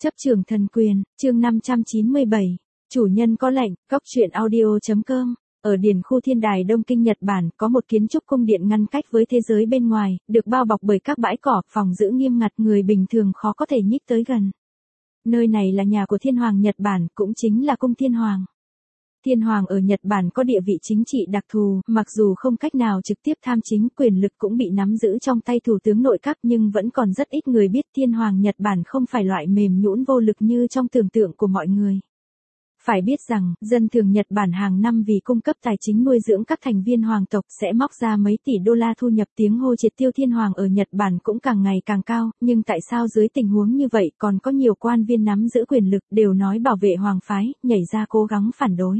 Chấp trường thần quyền, chương 597. Chủ nhân có lệnh, Góc truyện audio.com. Ở điển khu thiên đài Đông Kinh Nhật Bản có một kiến trúc cung điện ngăn cách với thế giới bên ngoài, được bao bọc bởi các bãi cỏ, phòng giữ nghiêm ngặt, người bình thường khó có thể nhích tới gần. Nơi này là nhà của Thiên Hoàng Nhật Bản, cũng chính là cung Thiên Hoàng. Thiên Hoàng ở Nhật Bản có địa vị chính trị đặc thù, mặc dù không cách nào trực tiếp tham chính, quyền lực cũng bị nắm giữ trong tay thủ tướng nội các, nhưng vẫn còn rất ít người biết Thiên Hoàng Nhật Bản không phải loại mềm nhũn vô lực như trong tưởng tượng của mọi người. Phải biết rằng, dân thường Nhật Bản hàng năm vì cung cấp tài chính nuôi dưỡng các thành viên hoàng tộc sẽ móc ra mấy tỷ đô la thu nhập. Tiếng hô triệt tiêu Thiên Hoàng ở Nhật Bản cũng càng ngày càng cao, nhưng tại sao dưới tình huống như vậy còn có nhiều quan viên nắm giữ quyền lực đều nói bảo vệ hoàng phái, nhảy ra cố gắng phản đối.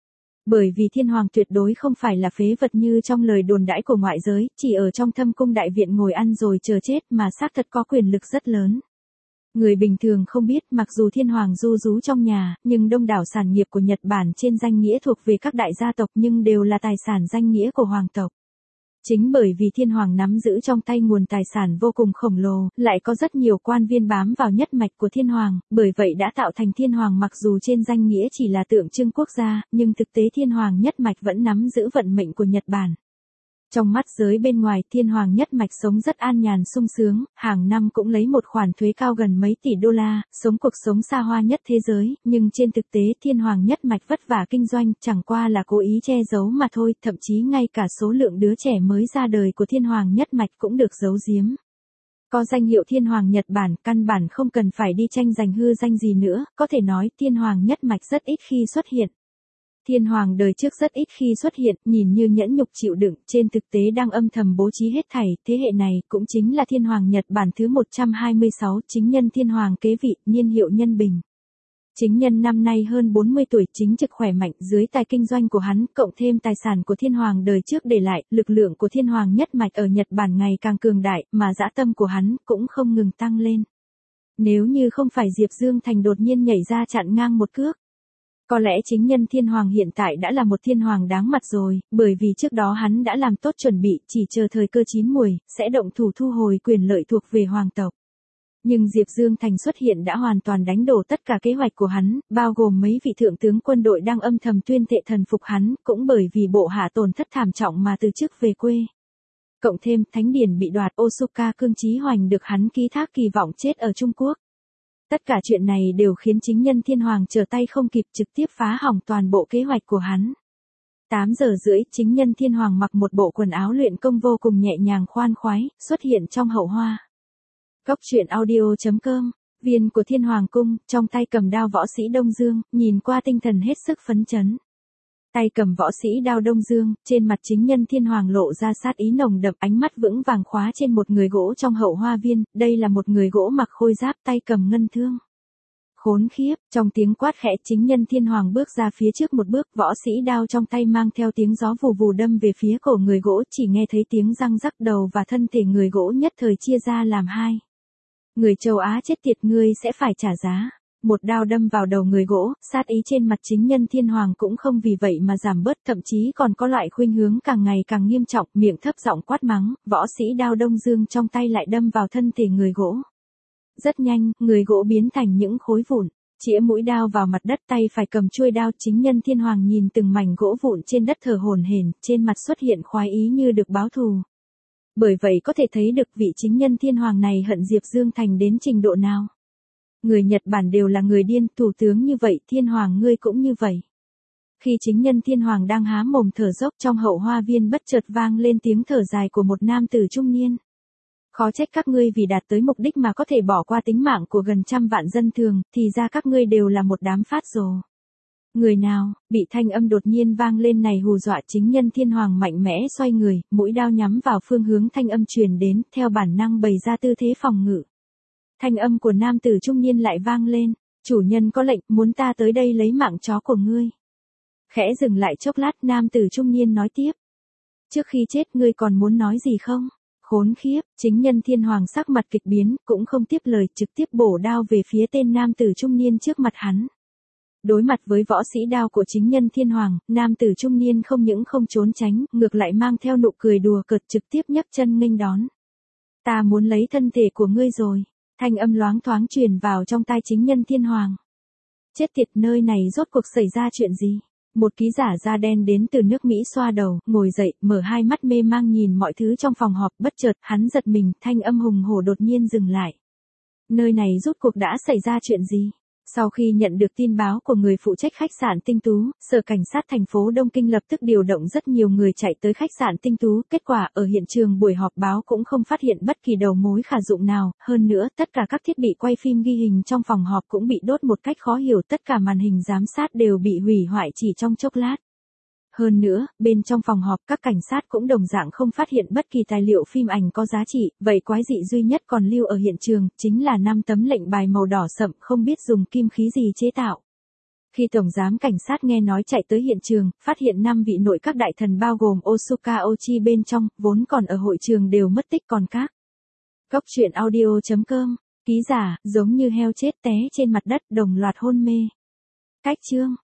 Bởi vì Thiên Hoàng tuyệt đối không phải là phế vật như trong lời đồn đãi của ngoại giới, chỉ ở trong thâm cung đại viện ngồi ăn rồi chờ chết, mà xác thật có quyền lực rất lớn. Người bình thường không biết, mặc dù Thiên Hoàng ru rú trong nhà, nhưng đông đảo sản nghiệp của Nhật Bản trên danh nghĩa thuộc về các đại gia tộc, nhưng đều là tài sản danh nghĩa của hoàng tộc. Chính bởi vì Thiên Hoàng nắm giữ trong tay nguồn tài sản vô cùng khổng lồ, lại có rất nhiều quan viên bám vào nhất mạch của Thiên Hoàng, bởi vậy đã tạo thành Thiên Hoàng mặc dù trên danh nghĩa chỉ là tượng trưng quốc gia, nhưng thực tế Thiên Hoàng nhất mạch vẫn nắm giữ vận mệnh của Nhật Bản. Trong mắt giới bên ngoài, Thiên Hoàng nhất mạch sống rất an nhàn sung sướng, hàng năm cũng lấy một khoản thuế cao gần mấy tỷ đô la, sống cuộc sống xa hoa nhất thế giới, nhưng trên thực tế Thiên Hoàng nhất mạch vất vả kinh doanh, chẳng qua là cố ý che giấu mà thôi, thậm chí ngay cả số lượng đứa trẻ mới ra đời của Thiên Hoàng nhất mạch cũng được giấu giếm. Có danh hiệu Thiên Hoàng Nhật Bản, căn bản không cần phải đi tranh giành hư danh gì nữa, có thể nói Thiên Hoàng nhất mạch rất ít khi xuất hiện. Thiên Hoàng đời trước rất ít khi xuất hiện, nhìn như nhẫn nhục chịu đựng, trên thực tế đang âm thầm bố trí hết thảy. Thế hệ này cũng chính là Thiên Hoàng Nhật Bản thứ 126, chính nhân Thiên Hoàng kế vị, niên hiệu Nhân Bình. Chính nhân năm nay hơn 40 tuổi, chính trực khỏe mạnh, dưới tài kinh doanh của hắn, cộng thêm tài sản của Thiên Hoàng đời trước để lại, lực lượng của Thiên Hoàng nhất mạch ở Nhật Bản ngày càng cường đại, mà dã tâm của hắn cũng không ngừng tăng lên. Nếu như không phải Diệp Dương Thành đột nhiên nhảy ra chặn ngang một cước, có lẽ chính nhân Thiên Hoàng hiện tại đã là một Thiên Hoàng đáng mặt rồi, bởi vì trước đó hắn đã làm tốt chuẩn bị, chỉ chờ thời cơ chín muồi, sẽ động thủ thu hồi quyền lợi thuộc về hoàng tộc. Nhưng Diệp Dương Thành xuất hiện đã hoàn toàn đánh đổ tất cả kế hoạch của hắn, bao gồm mấy vị thượng tướng quân đội đang âm thầm tuyên thệ thần phục hắn, cũng bởi vì bộ hạ tổn thất thảm trọng mà từ chức về quê. Cộng thêm, Thánh Điển bị đoạt, Osuka Cương Chí Hoành được hắn ký thác kỳ vọng chết ở Trung Quốc. Tất cả chuyện này đều khiến chính nhân Thiên Hoàng trở tay không kịp, trực tiếp phá hỏng toàn bộ kế hoạch của hắn. 8 giờ rưỡi, chính nhân Thiên Hoàng mặc một bộ quần áo luyện công vô cùng nhẹ nhàng khoan khoái, xuất hiện trong hậu hoa. Góc truyện audio.com. Viên của Thiên Hoàng cung, trong tay cầm đao võ sĩ Đông Dương, nhìn qua tinh thần hết sức phấn chấn. Tay cầm võ sĩ đao Đông Dương, trên mặt chính nhân Thiên Hoàng lộ ra sát ý nồng đậm, ánh mắt vững vàng khóa trên một người gỗ trong hậu hoa viên, đây là một người gỗ mặc khôi giáp, tay cầm ngân thương. Khốn khiếp, trong tiếng quát khẽ, chính nhân Thiên Hoàng bước ra phía trước một bước, võ sĩ đao trong tay mang theo tiếng gió vù vù đâm về phía cổ người gỗ, chỉ nghe thấy tiếng răng rắc, đầu và thân thể người gỗ nhất thời chia ra làm hai. Người châu Á chết tiệt, ngươi sẽ phải trả giá. Một đao đâm vào đầu người gỗ, sát ý trên mặt chính nhân Thiên Hoàng cũng không vì vậy mà giảm bớt, thậm chí còn có loại khuynh hướng càng ngày càng nghiêm trọng, miệng thấp giọng quát mắng, võ sĩ đao Đông Dương trong tay lại đâm vào thân thể người gỗ. Rất nhanh, người gỗ biến thành những khối vụn, chĩa mũi đao vào mặt đất, tay phải cầm chuôi đao, chính nhân Thiên Hoàng nhìn từng mảnh gỗ vụn trên đất thở hổn hển, trên mặt xuất hiện khoái ý như được báo thù. Bởi vậy có thể thấy được vị chính nhân Thiên Hoàng này hận Diệp Dương Thành đến trình độ nào. Người Nhật Bản đều là người điên, thủ tướng như vậy, Thiên Hoàng ngươi cũng như vậy. Khi chính nhân Thiên Hoàng đang há mồm thở dốc, trong hậu hoa viên bất chợt vang lên tiếng thở dài của một nam tử trung niên. Khó trách các ngươi vì đạt tới mục đích mà có thể bỏ qua tính mạng của gần trăm vạn dân thường, thì ra các ngươi đều là một đám phát rồ. Người nào, bị thanh âm đột nhiên vang lên này hù dọa, chính nhân Thiên Hoàng mạnh mẽ xoay người, mũi đao nhắm vào phương hướng thanh âm truyền đến, theo bản năng bày ra tư thế phòng ngự. Thanh âm của nam tử trung niên lại vang lên, chủ nhân có lệnh, muốn ta tới đây lấy mạng chó của ngươi. Khẽ dừng lại chốc lát, nam tử trung niên nói tiếp. Trước khi chết ngươi còn muốn nói gì không? Khốn khiếp, chính nhân Thiên Hoàng sắc mặt kịch biến, cũng không tiếp lời, trực tiếp bổ đao về phía tên nam tử trung niên trước mặt hắn. Đối mặt với võ sĩ đao của chính nhân Thiên Hoàng, nam tử trung niên không những không trốn tránh, ngược lại mang theo nụ cười đùa cợt, trực tiếp nhấc chân nghênh đón. Ta muốn lấy thân thể của ngươi rồi. Thanh âm loáng thoáng truyền vào trong tai chính nhân thiên hoàng. Chết tiệt, nơi này rốt cuộc xảy ra chuyện gì? Một ký giả da đen đến từ nước Mỹ xoa đầu, ngồi dậy, mở hai mắt mê mang nhìn mọi thứ trong phòng họp, bất chợt, hắn giật mình, thanh âm hùng hổ đột nhiên dừng lại. Nơi này rốt cuộc đã xảy ra chuyện gì? Sau khi nhận được tin báo của người phụ trách khách sạn Tinh Tú, Sở Cảnh sát thành phố Đông Kinh lập tức điều động rất nhiều người chạy tới khách sạn Tinh Tú. Kết quả ở hiện trường buổi họp báo cũng không phát hiện bất kỳ đầu mối khả dụng nào. Hơn nữa, tất cả các thiết bị quay phim ghi hình trong phòng họp cũng bị đốt một cách khó hiểu. Tất cả màn hình giám sát đều bị hủy hoại chỉ trong chốc lát. Hơn nữa, bên trong phòng họp các cảnh sát cũng đồng dạng không phát hiện bất kỳ tài liệu phim ảnh có giá trị, vậy quái dị duy nhất còn lưu ở hiện trường, chính là 5 tấm lệnh bài màu đỏ sậm không biết dùng kim khí gì chế tạo. Khi Tổng giám cảnh sát nghe nói chạy tới hiện trường, phát hiện 5 vị nội các đại thần bao gồm Osuka Ochi bên trong, vốn còn ở hội trường đều mất tích còn các. Góc truyện audio.com, ký giả, giống như heo chết té trên mặt đất đồng loạt hôn mê. Cách chương.